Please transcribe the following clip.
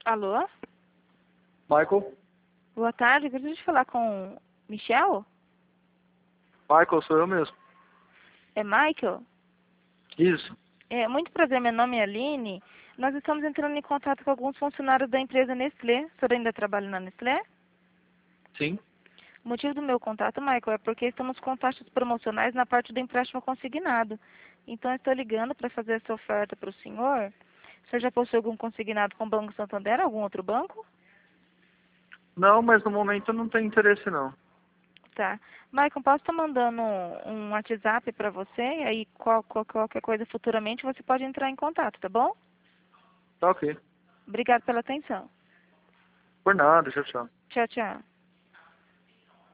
Alô? Michael? Boa tarde, gostaria de falar com Michel? Michael, sou eu mesmo. É Michael? Isso. Muito prazer, meu nome é Aline. Nós estamos entrando em contato com alguns funcionários da empresa Nestlé. O senhor ainda trabalha na Nestlé? Sim. O motivo do meu contato, Michael, é porque estamos com taxas promocionais na parte do empréstimo consignado. Então, eu estou ligando para fazer essa oferta para o senhor. O senhor já possui algum consignado com o Banco Santander, algum outro banco? Não, mas no momento eu não tenho interesse não. Tá. Michael, posso estar mandando um WhatsApp para você? E aí, qualquer coisa futuramente, você pode entrar em contato, tá bom? Tá ok. Obrigado pela atenção. Por nada, tchau, tchau. Tchau, tchau.